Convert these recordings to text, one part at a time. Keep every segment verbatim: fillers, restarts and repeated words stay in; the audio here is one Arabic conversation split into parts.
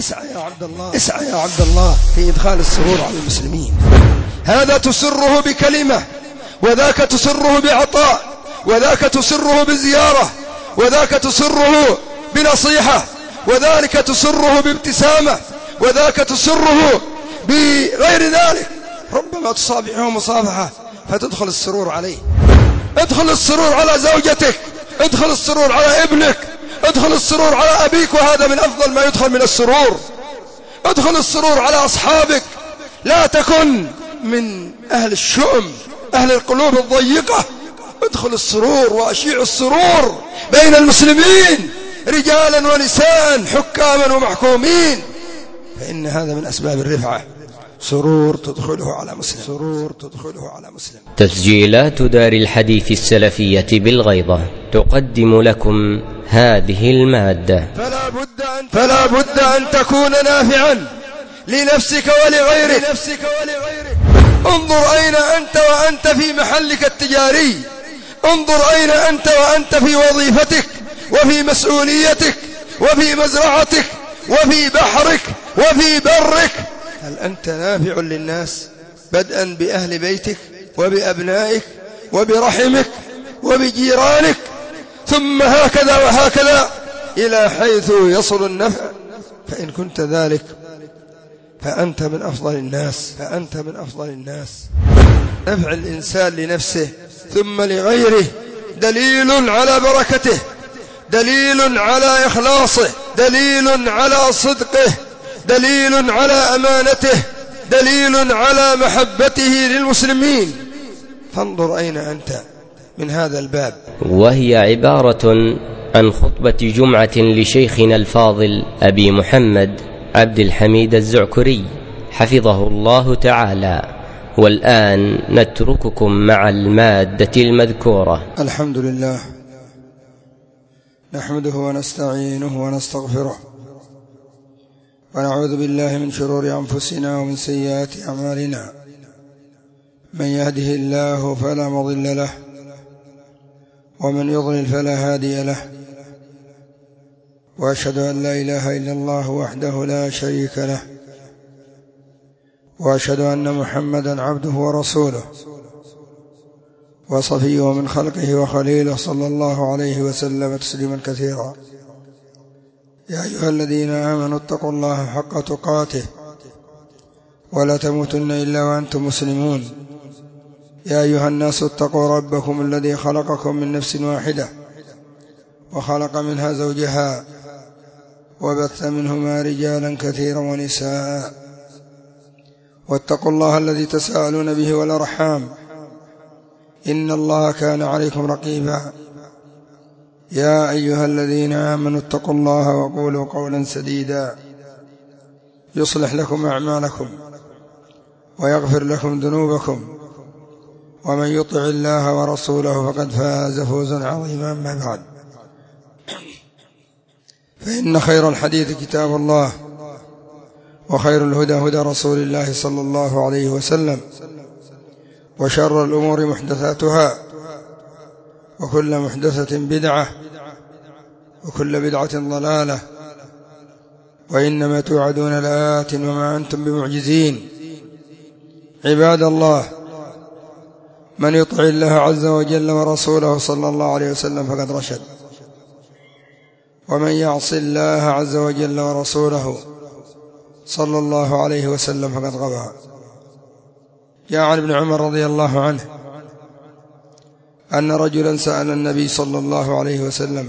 اسعى يا عبد الله اسعى يا عبد الله في إدخال السرور على المسلمين. هذا تسره بكلمة، وذاك تسره بعطاء، وذاك تسره بزيارة، وذاك تسره بنصيحة، وذلك تسره بابتسامة، وذاك تسره بغير ذلك. ربما تصافحه مصافحة فتدخل السرور عليه. ادخل السرور على زوجتك، ادخل السرور على ابنك، ادخل السرور على أبيك، وهذا من أفضل ما يدخل من السرور. ادخل السرور على أصحابك، لا تكن من أهل الشؤم أهل القلوب الضيقة. ادخل السرور وأشيع السرور بين المسلمين رجالا ونساء، حكاما ومحكومين، فإن هذا من أسباب الرفعة. سرور تدخله على مسلم، سرور تدخله على مسلم. تسجيلات دار الحديث السلفية بالغيضة تقدم لكم هذه المادة. فلا بد أن, فلا بد أن تكون نافعا لنفسك ولغيرك. انظر أين أنت وأنت في محلك التجاري، انظر أين أنت وأنت في وظيفتك وفي مسؤوليتك وفي مزرعتك وفي بحرك وفي برك. هل أنت نافع للناس بدءا بأهل بيتك وبأبنائك وبرحمك وبجيرانك، ثم هكذا وهكذا إلى حيث يصل النفع؟ فإن كنت ذلك فأنت من أفضل الناس، فأنت من أفضل الناس. نفع الإنسان لنفسه ثم لغيره دليل على بركته، دليل على إخلاصه، دليل على صدقه، دليل على أمانته، دليل على محبته للمسلمين. فانظر أين أنت من هذا الباب. وهي عبارة عن خطبة جمعة لشيخنا الفاضل أبي محمد عبد الحميد الزعكري حفظه الله تعالى. والآن نترككم مع المادة المذكورة. الحمد لله نحمده ونستعينه ونستغفره، ونعوذ بالله من شرور أنفسنا ومن سيئات أعمالنا. من يهده الله فلا مضل له، ومن يضلل فلا هادي له. وأشهد أن لا إله إلا الله وحده لا شريك له، وأشهد أن محمدا عبده ورسوله وصفيه من خلقه وخليله، صلى الله عليه وسلم تسليما كثيرا. يا أيها الذين آمنوا اتقوا الله حق تقاته ولا تموتن إلا وأنتم مسلمون. يا أيها الناس اتقوا ربكم الذي خلقكم من نفس واحدة وخلق منها زوجها وبث منهما رجالا كثيرا ونساء، واتقوا الله الذي تساءلون به والأرحام، إن الله كان عليكم رقيبا. يا أيها الذين آمنوا اتقوا الله وقولوا قولا سديدا يصلح لكم أعمالكم ويغفر لكم ذنوبكم، ومن يطع الله ورسوله فقد فاز فوزا عظيما. أما بعد، فإن خير الحديث كتاب الله، وخير الهدى هدى رسول الله صلى الله عليه وسلم، وشر الأمور محدثاتها، وكل محدثة بدعة، وكل بدعة ضلالة، وإنما توعدون لآت وما أنتم بمعجزين. عباد الله، من يطع الله عز وجل ورسوله صلى الله عليه وسلم فقد رشد، ومن يعص الله عز وجل ورسوله صلى الله عليه وسلم فقد غوى. جاء عن ابن عمر رضي الله عنه أن رجلا سأل النبي صلى الله عليه وسلم: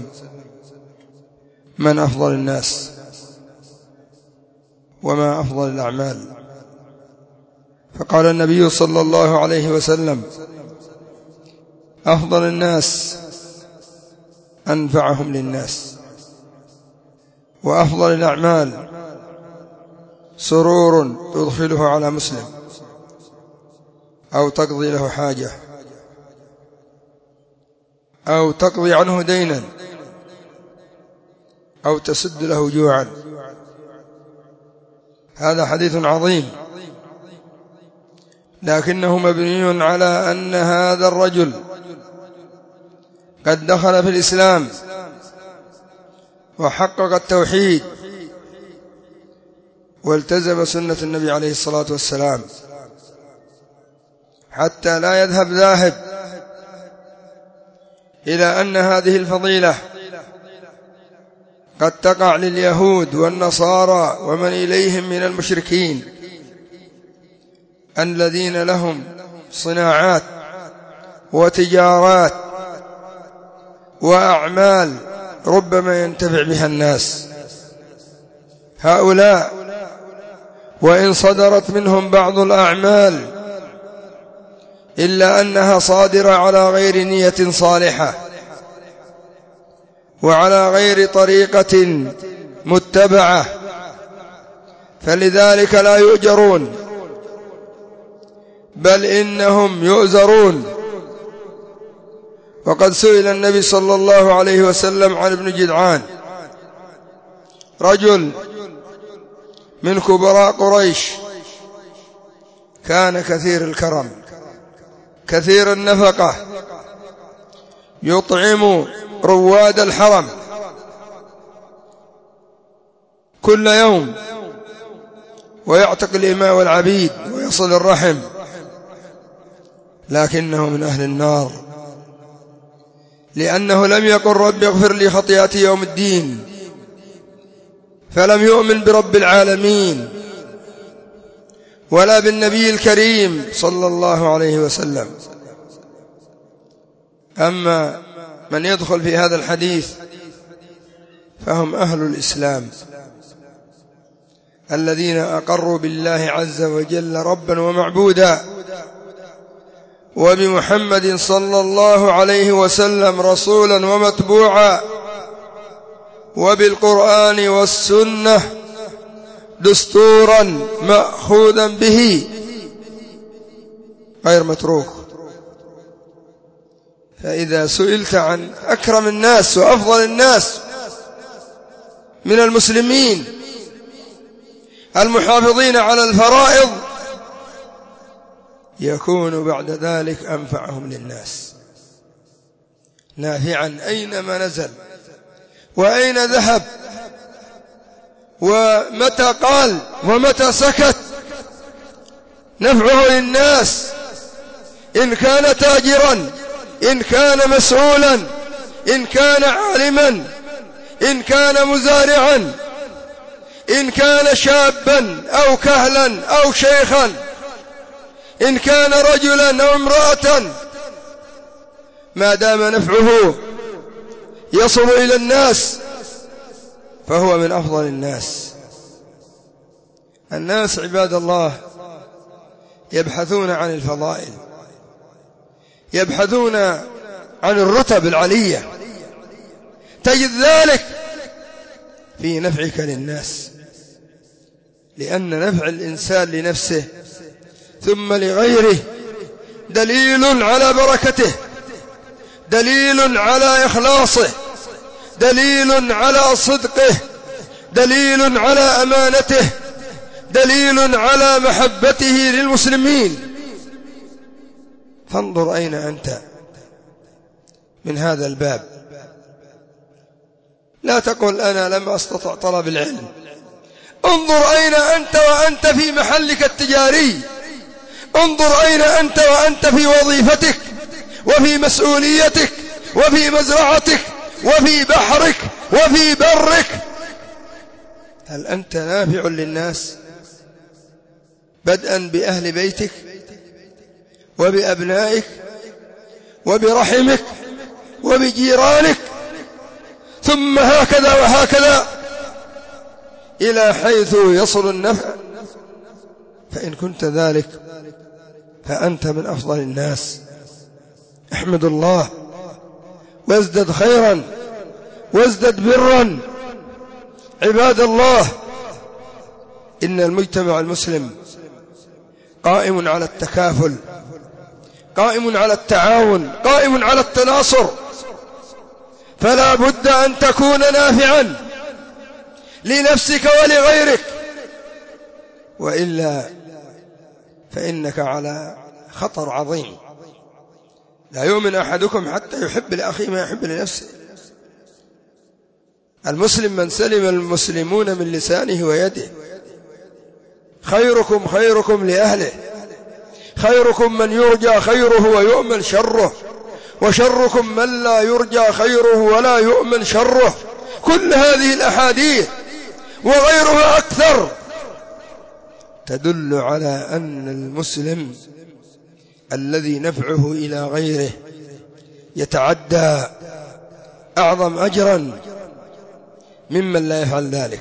من أفضل الناس وما أفضل الأعمال؟ فقال النبي صلى الله عليه وسلم: أفضل الناس أنفعهم للناس، وأفضل الأعمال سرور تدخله على مسلم أو تقضي له حاجة أو تقضي عنه دينا أو تسد له جوعا. هذا حديث عظيم، لكنه مبني على أن هذا الرجل قد دخل في الإسلام وحقق التوحيد والتزم سنة النبي عليه الصلاة والسلام حتى لا يذهب ذاهب إلى أن هذه الفضيلة قد تقع لليهود والنصارى ومن إليهم من المشركين الذين لهم صناعات وتجارات وأعمال ربما ينتفع بها الناس. هؤلاء وإن صدرت منهم بعض الأعمال إلا أنها صادرة على غير نية صالحة وعلى غير طريقة متبعة، فلذلك لا يؤجرون بل إنهم يؤزرون. وقد سئل النبي صلى الله عليه وسلم عن ابن جدعان، رجل من كبراء قريش كان كثير الكرم كثير النفقة، يطعم رواد الحرم كل يوم ويعتق الإماء والعبيد ويصل الرحم، لكنه من أهل النار لأنه لم يقل رب اغفر لي خطيئتي يوم الدين، فلم يؤمن برب العالمين ولا بالنبي الكريم صلى الله عليه وسلم. أما من يدخل في هذا الحديث فهم أهل الإسلام الذين أقروا بالله عز وجل ربا ومعبودا، وبمحمد صلى الله عليه وسلم رسولا ومتبوعا، وبالقرآن والسنة دستورا مأخوذا به غير متروك. فإذا سئلت عن أكرم الناس وأفضل الناس من المسلمين المحافظين على الفرائض يكون بعد ذلك أنفعهم للناس، نافعا أينما نزل وأين ذهب ومتى قال ومتى سكت، نفعه للناس إن كان تاجرا، إن كان مسؤولا، إن كان عالما، إن كان مزارعا، إن كان شابا أو كهلا أو شيخا، إن كان رجلا أو امرأة، ما دام نفعه يصل إلى الناس فهو من أفضل الناس. الناس عباد الله يبحثون عن الفضائل، يبحثون عن الرتب العلية، تجد ذلك في نفعك للناس، لأن نفع الإنسان لنفسه ثم لغيره دليل على بركته، دليل على إخلاصه، دليل على صدقه، دليل على أمانته، دليل على محبته للمسلمين. فانظر أين أنت من هذا الباب. لا تقل أنا لم أستطع طلب العلم، انظر أين أنت وأنت في محلك التجاري، انظر أين أنت وأنت في وظيفتك وفي مسؤوليتك وفي مزرعتك وفي بحرك وفي برك. هل أنت نافع للناس بدءا بأهل بيتك وبأبنائك وبرحمك وبجيرانك، ثم هكذا وهكذا إلى حيث يصل النفع؟ فإن كنت ذلك فأنت من أفضل الناس. احمد الله وازدد خيرا وازدد برا. عباد الله، إن المجتمع المسلم قائم على التكافل، قائم على التعاون، قائم على التناصر، فلا بد أن تكون نافعا لنفسك ولغيرك، وإلا فإنك على خطر عظيم. لا يؤمن أحدكم حتى يحب لأخيه ما يحب لنفسه. المسلم من سلم المسلمون من لسانه ويده. خيركم خيركم لأهله، خيركم من يرجى خيره ويؤمن شره، وشركم من لا يرجى خيره ولا يؤمن شره. كل هذه الأحاديث وغيرها أكثر تدل على أن المسلم الذي نفعه إلى غيره يتعدى أعظم أجرا ممن لا يفعل ذلك.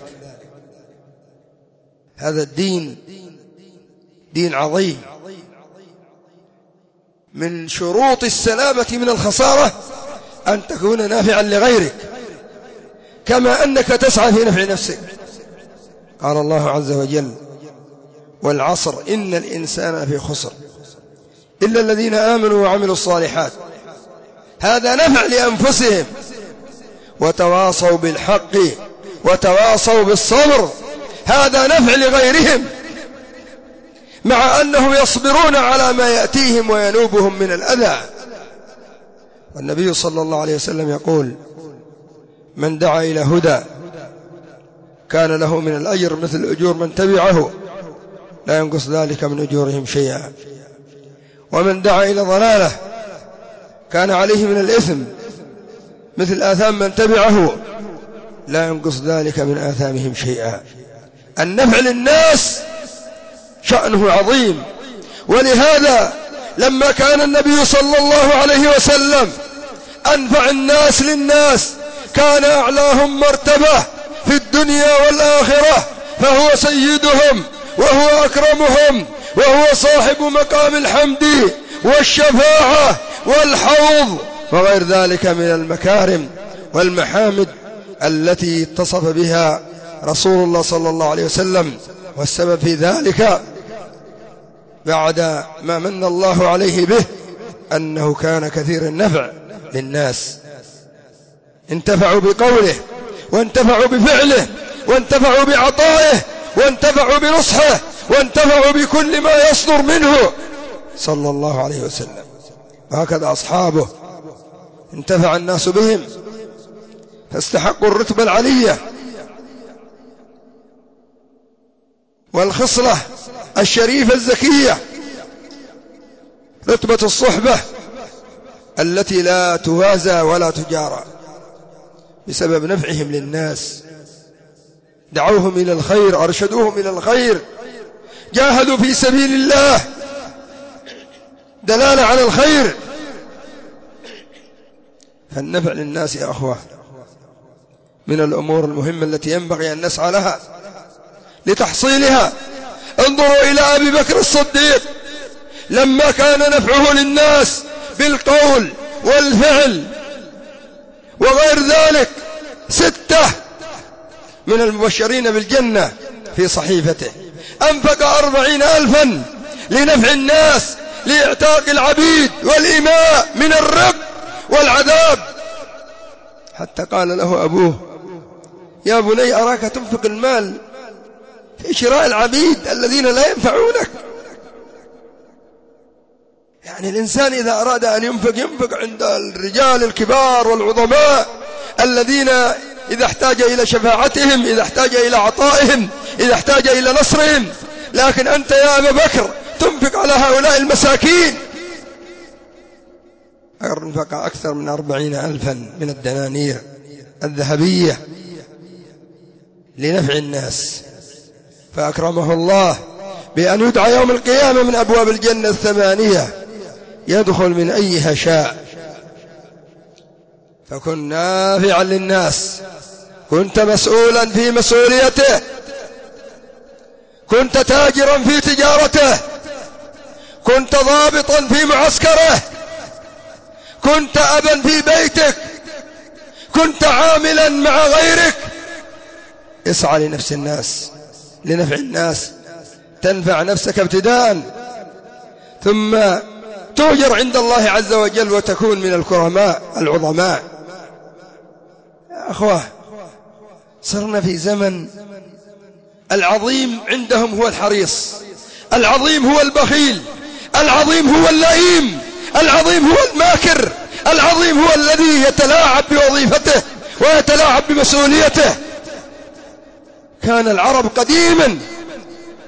هذا الدين دين عظيم. من شروط السلامة من الخسارة أن تكون نافعا لغيرك كما أنك تسعى في نفع نفسك. قال الله عز وجل: والعصر إن الإنسان في خسر إلا الذين آمنوا وعملوا الصالحات. هذا نفع لأنفسهم وتواصوا بالحق وتواصوا بالصبر، هذا نفع لغيرهم، مع أنهم يصبرون على ما يأتيهم وينوبهم من الأذى. والنبي صلى الله عليه وسلم يقول: من دعا إلى هدى كان له من الأجر مثل أجور من تبعه لا ينقص ذلك من أجورهم شيئا، ومن دعا إلى ضلالة كان عليه من الإثم مثل آثام من تبعه لا ينقص ذلك من آثامهم شيئا. النفع للناس شأنه عظيم، ولهذا لما كان النبي صلى الله عليه وسلم أنفع الناس للناس كان أعلاهم مرتبة في الدنيا والآخرة، فهو سيدهم وهو أكرمهم وهو صاحب مقام الحمد والشفاعة والحوض وغير ذلك من المكارم والمحامد التي اتصف بها رسول الله صلى الله عليه وسلم. والسبب في ذلك بعد ما من الله عليه به أنه كان كثير النفع للناس، انتفعوا بقوله وانتفعوا بفعله وانتفعوا بعطائه وانتفعوا بنصحه وانتفعوا بكل ما يصدر منه صلى الله عليه وسلم. وهكذا أصحابه انتفع الناس بهم فاستحقوا الرتبة العلية والخصلة الشريفة الزكية، رتبة الصحبة التي لا توازى ولا تجارى بسبب نفعهم للناس. دعوهم إلى الخير، أرشدوهم إلى الخير، جاهدوا في سبيل الله دلالة على الخير. فالنفع للناس يا أخوة من الأمور المهمة التي ينبغي أن نسعى لها لتحصيلها. انظروا إلى أبي بكر الصديق لما كان نفعه للناس بالقول والفعل وغير ذلك، ستة من المبشرين بالجنة في صحيفته، أنفق أربعين ألفا لنفع الناس لإعتاق العبيد والإماء من الرق والعذاب، حتى قال له أبوه: يا بني أراك تنفق المال في شراء العبيد الذين لا ينفعونك. يعني الإنسان إذا أراد أن ينفق ينفق عند الرجال الكبار والعظماء الذين إذا احتاج إلى شفاعتهم، إذا احتاج إلى عطائهم، إذا احتاج إلى نصرهم. لكن أنت يا أبا بكر تنفق على هؤلاء المساكين. أنفق أكثر من أربعين ألفا من الدنانير الذهبية لنفع الناس، فأكرمه الله بأن يدعى يوم القيامة من أبواب الجنة الثمانية يدخل من أيها شاء. فكن نافعا للناس، كنت مسؤولا في مسؤوليته، كنت تاجرا في تجارته، كنت ضابطا في معسكره، كنت أبا في بيتك، كنت عاملا مع غيرك. اسعى لنفس الناس، لنفع الناس، تنفع نفسك ابتداء ثم تؤجر عند الله عز وجل وتكون من الكرماء العظماء. يا أخوة صرنا في زمن العظيم عندهم هو الحريص، العظيم هو البخيل، العظيم هو اللئيم، العظيم هو الماكر، العظيم هو الذي يتلاعب بوظيفته ويتلاعب بمسؤوليته. كان العرب قديما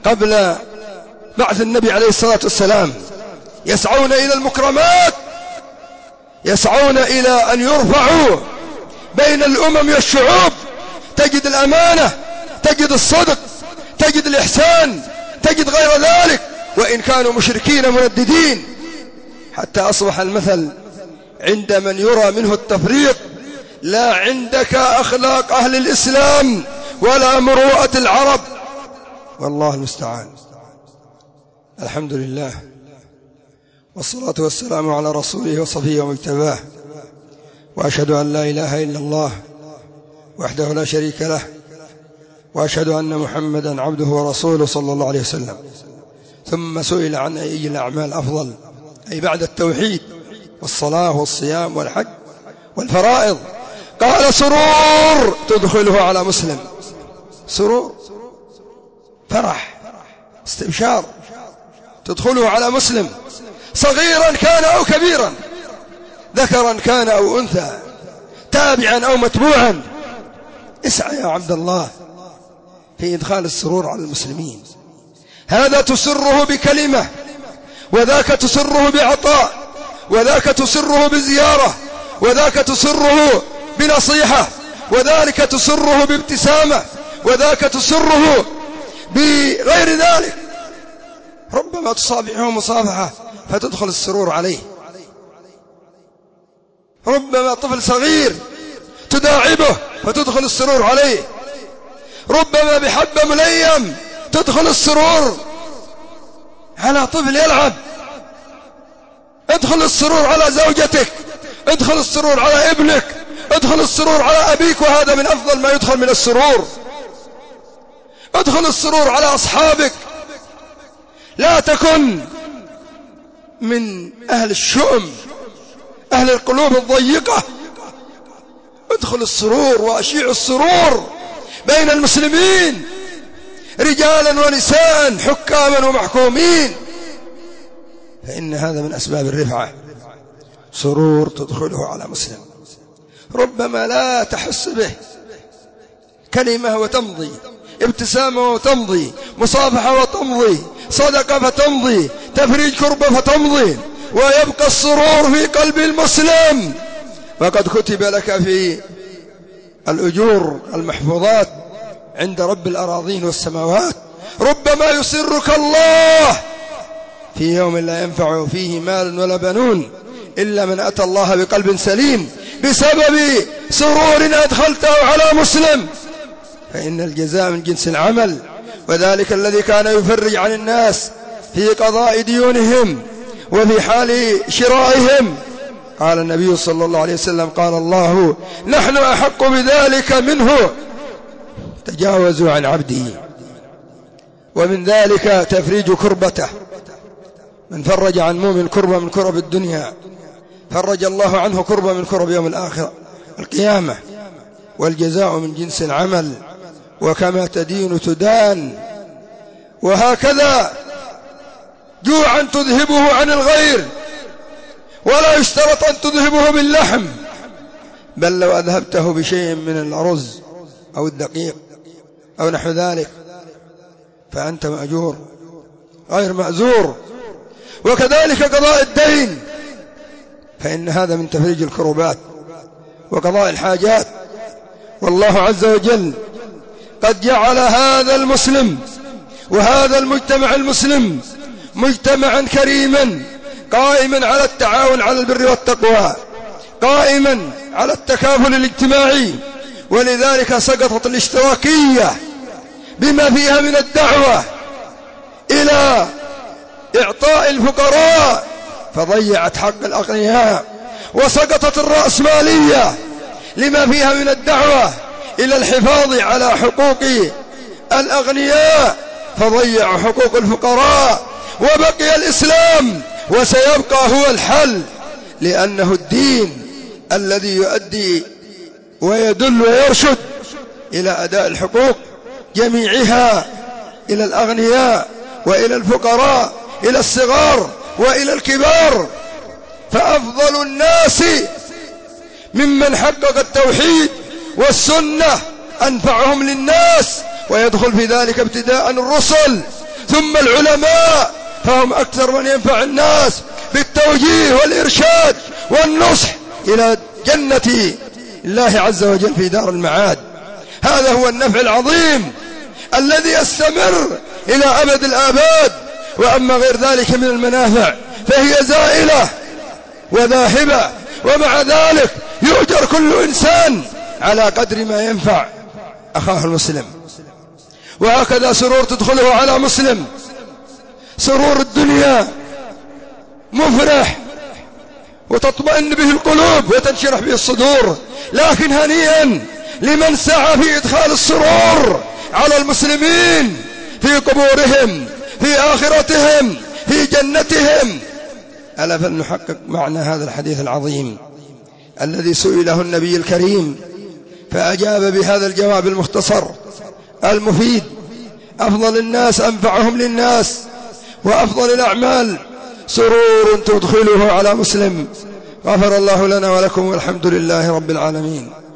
قبل بعث النبي عليه الصلاة والسلام يسعون إلى المكرمات، يسعون إلى أن يرفعوا بين الأمم والشعوب. تجد الأمانة، تجد الصدق، تجد الإحسان، تجد غير ذلك، وإن كانوا مشركين منددين، حتى أصبح المثل عند من يرى منه التفريط: لا عندك أخلاق أهل الإسلام ولا مروءة العرب. والله المستعان. الحمد لله، والصلاة والسلام على رسوله وصفيه ومجتباه، وأشهد أن لا إله إلا الله وحده لا شريك له، وأشهد أن محمدا عبده ورسوله صلى الله عليه وسلم. ثم سئل عن أي الأعمال أفضل، أي بعد التوحيد والصلاة والصيام والحج والفرائض، قال: سرور تدخله على مسلم. سرور، فرح، استبشار، تدخله على مسلم، صغيرا كان أو كبيرا، ذكرا كان أو أنثى، تابعا أو متبوعا. اسعى يا عبد الله في إدخال السرور على المسلمين. هذا تسره بكلمة، وذاك تسره بعطاء، وذاك تسره بزيارة، وذاك تسره بنصيحة، وذلك تسره بابتسامة، وذاك تسره بغير ذلك. ربما تصافحه مصافحة فتدخل السرور عليه، ربما طفل صغير تداعبه فتدخل السرور عليه، ربما بحبة مليم تدخل السرور على طفل يلعب. ادخل السرور على زوجتك، ادخل السرور على ابنك، ادخل السرور على أبيك، وهذا من أفضل ما يدخل من السرور. ادخل السرور على أصحابك، لا تكن من أهل الشؤم، أهل القلوب الضيقة. ادخل السرور وأشيع السرور بين المسلمين، رجالا ونساء، حكاما ومحكومين، فإن هذا من أسباب الرفعة. سرور تدخله على مسلم، ربما لا تحس به، كلمة وتمضي، ابتسامة وتمضي، مصافحة وتمضي، صدقة فتمضي، تفريج كربة فتمضي، ويبقى السرور في قلب المسلم. وقد كتب لك في الأجور المحفوظات عند رب الأراضين والسماوات. ربما يسرك الله في يوم لا ينفع فيه مال ولا بنون إلا من أتى الله بقلب سليم، بسبب سرور أدخلته على مسلم. فإن الجزاء من جنس العمل. وذلك الذي كان يفرج عن الناس في قضاء ديونهم وفي حال شرائهم، قال النبي صلى الله عليه وسلم: قال الله: نحن أحق بذلك منه، تجاوزوا عن عبدي. ومن ذلك تفريج كربته. من فرج عن مؤمن كربة من كرب الدنيا فرج الله عنه كربة من كرب يوم الآخرة القيامة. والجزاء من جنس العمل، وكما تدين تدان. وهكذا جوعا تذهبه عن الغير، ولا يشترط أن تذهبه باللحم، بل لو أذهبته بشيء من الأرز أو الدقيق أو نحو ذلك فأنت مأجور غير مأزور. وكذلك قضاء الدين، فإن هذا من تفريج الكربات وقضاء الحاجات. والله عز وجل قد جعل هذا المسلم وهذا المجتمع المسلم مجتمعا كريما، قائما على التعاون على البر والتقوى، قائما على التكافل الاجتماعي. ولذلك سقطت الاشتراكية بما فيها من الدعوة إلى إعطاء الفقراء فضيعت حق الأغنياء، وسقطت الرأسمالية لما فيها من الدعوة إلى الحفاظ على حقوق الأغنياء فضيع حقوق الفقراء. وبقي الإسلام وسيبقى هو الحل، لأنه الدين الذي يؤدي ويدل ويرشد إلى أداء الحقوق جميعها إلى الأغنياء وإلى الفقراء، إلى الصغار وإلى الكبار. فأفضل الناس ممن حقق التوحيد والسنة أنفعهم للناس، ويدخل في ذلك ابتداء الرسل ثم العلماء، فهم أكثر من ينفع الناس بالتوجيه والإرشاد والنصح إلى جنة الله عز وجل في دار المعاد. هذا هو النفع العظيم الذي يستمر إلى أبد الآباد. وأما غير ذلك من المنافع فهي زائلة وذاهبة، ومع ذلك يؤجر كل إنسان على قدر ما ينفع أخاه المسلم. وهكذا سرور تدخله على مسلم، سرور الدنيا مفرح وتطمئن به القلوب وتنشرح به الصدور، لكن هنيئا لمن سعى في إدخال السرور على المسلمين في قبورهم، في آخرتهم، في جنتهم. ألا فلنحقق معنى هذا الحديث العظيم الذي سئله النبي الكريم فأجاب بهذا الجواب المختصر المفيد: أفضل الناس أنفعهم للناس، وأفضل الأعمال سرور تدخله على مسلم. غفر الله لنا ولكم والحمد لله رب العالمين.